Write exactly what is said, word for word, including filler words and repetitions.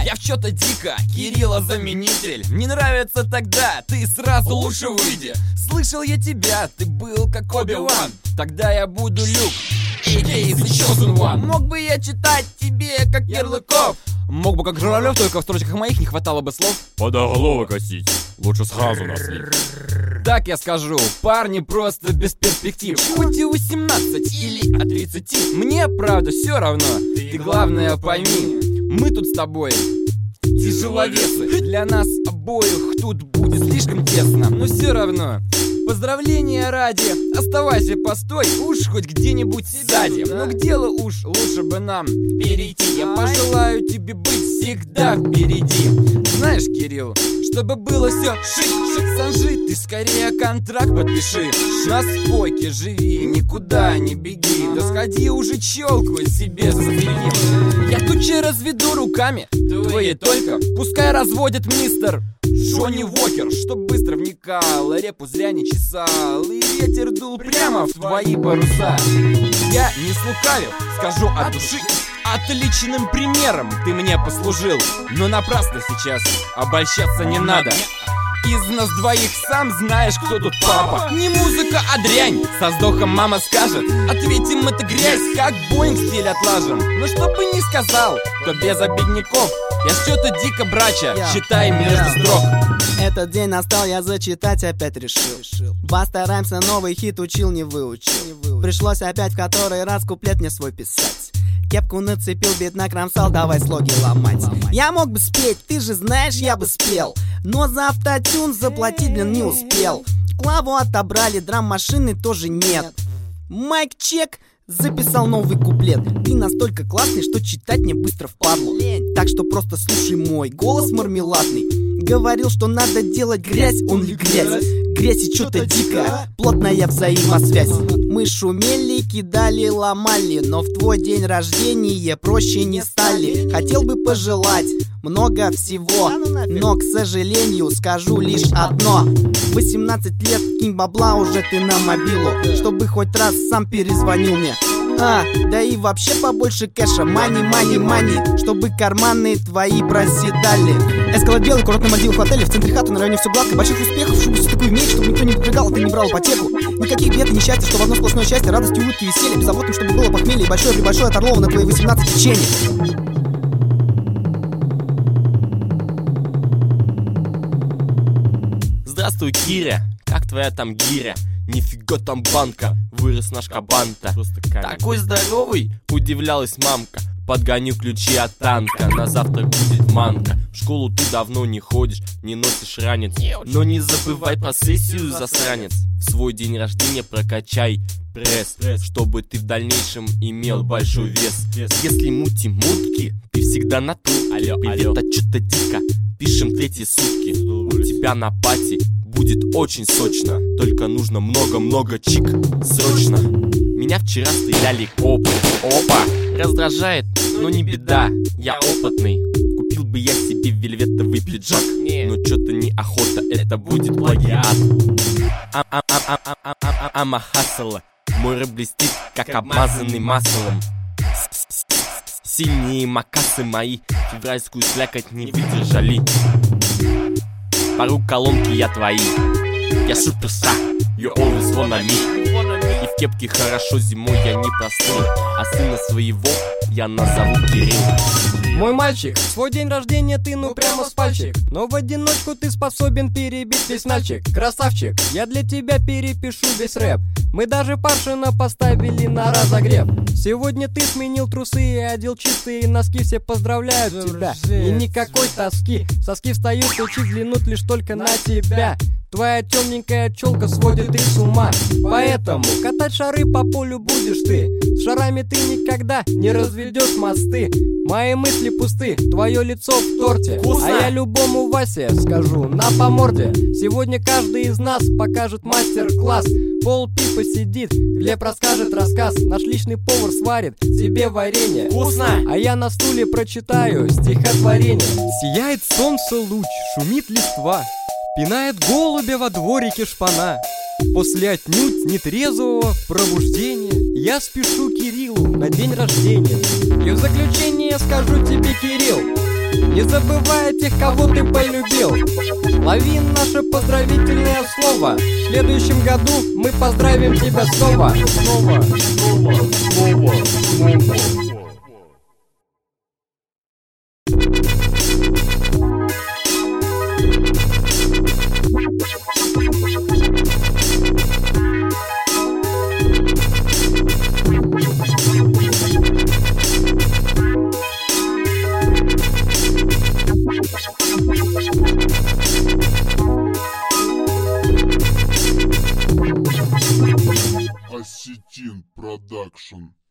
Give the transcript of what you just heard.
Я в чё-то дико, Кирилла заменитель. Не нравится тогда, ты сразу лучше выйди. Слышал я тебя, ты был как Оби-Ван. Тогда я буду Люк, эй кей эй The Chosen One. Мог бы я читать тебе, как Ярлыков. Мог бы как Журавлев, только в строчках моих не хватало бы слов. Подоголовы косить, лучше сразу на слив. Так я скажу, парни просто без перспектив. Хоть и восемнадцать или от тридцати, мне правда все равно. Ты главное пойми, мы тут с тобой тяжеловесы. Для нас обоих тут будет слишком тесно. Но все равно, поздравления ради, оставайся, постой, уж хоть где-нибудь сзади. Но к делу уж лучше бы нам перейти. Я пожелаю тебе быть всегда впереди. Знаешь, Кирилл, чтобы было все шик-шик, Санжи, ты скорее контракт подпиши. На спойке живи, никуда не беги. Да сходи уже челку себе забери. Я тучи разведу руками, твои только пускай разводит мистер Джонни Уокер, чтоб быстро вникал, репу зря не чесал, и ветер дул прямо в твои паруса. Я не слукавил, скажу от души, отличным примером ты мне послужил. Но напрасно сейчас обольщаться не надо. Из нас двоих сам знаешь, кто тут папа. Не музыка, а дрянь, со вздохом мама скажет. Ответим, это грязь, как Боинг стиль отлажен. Но что бы ни сказал, то без обидников. Я что-то дико, брача, читай между строк. Этот день настал, я зачитать опять решил. Постараемся, новый хит учил, не выучил. Пришлось опять в который раз куплет мне свой писать. Кепку нацепил, бит накромсал, давай слоги ломать. Я мог бы спеть, ты же знаешь, я бы спел, но за автотюн заплатить, блин, не успел. Клаву отобрали, драм-машины тоже нет. Майк-чек, записал новый куплет. Ты настолько классный, что читать мне быстро впадло. Так что просто слушай мой голос мармеладный. Говорил, что надо делать грязь, он ли грязь? Грязь и что-то дикое, плотная взаимосвязь. Мы шумели, кидали, ломали, но в твой день рождения проще не стали. Хотел бы пожелать много всего, но, к сожалению, скажу лишь одно. восемнадцать лет, кинь бабла уже ты на мобилу, чтобы хоть раз сам перезвонил мне. А, да и вообще побольше кэша, мани, мани, мани, чтобы карманы твои проседали. Эскалат белый, курортный Мальдивы в отеле, в центре хаты, на районе все гладко, больших успехов, чтобы все такую иметь, чтобы никто не напрягал, ты не брал ипотеку. Никаких бед и несчастья, что в одно сплошное счастье, радость, улыбки, веселье, беззаботным, чтобы было похмелье, и большое-пребольшое от Орлова на твои восемнадцать течений. Здравствуй, Киря, как твоя там гиря? Нифига там банка, вырос наш кабан-то. Такой здоровый, удивлялась мамка. Подгоню ключи от танка, на завтрак будет манка. В школу ты давно не ходишь, не носишь ранец, но не забывай про сессию, засранец. В свой день рождения прокачай пресс, чтобы ты в дальнейшем имел большой вес. Если мутим мутки, ты всегда на ту. Привет, а чё-то дико, пишем третьи сутки. У тебя на пати будет очень сочно, только нужно много-много чик, срочно. Меня вчера стреляли копы. Опа, раздражает, но не беда, я опытный. Купил бы я себе вельветовый пиджак, но чё-то неохота, это будет плагиат. Ама хасла, мой рэп блестит, как обмазанный маслом. Синие макасы мои февральскую слякоть не выдержали. Пару колонки я твои, я суперстар, you always wanna me. И в кепке хорошо зимой я не простыл, а сына своего я назову Кирилл. Мой мальчик, в свой день рождения ты ну прямо с пальчик, но в одиночку ты способен перебить весь мальчик. Красавчик, я для тебя перепишу весь рэп. Мы даже Паршина поставили на разогрев. Сегодня ты сменил трусы и одел чистые носки. Все поздравляют тебя, и никакой тоски. Соски встают и чуть взглянут лишь только на тебя. Твоя темненькая челка сводит их с ума. Поэтому катать шары по полю будешь ты. С шарами ты никогда не разведешь мосты. Мои мысли пусты, твое лицо в торте. Вкусно. А я любому Васе скажу на по морде. Сегодня каждый из нас покажет мастер-класс. Пол пипа сидит, Глеб расскажет рассказ. Наш личный повар сварит тебе варенье. Вкусно. А я на стуле прочитаю стихотворение. Сияет солнце луч, шумит листва, пинает голубя во дворике шпана. После отнюдь нетрезвого пробуждения я спешу Кириллу на день рождения. И в заключение скажу тебе, Кирилл, Не забывай тех, кого ты полюбил. Лови наше поздравительное слово. В следующем году мы поздравим тебя снова. Снова, снова, снова, снова. Осетин Продакшн.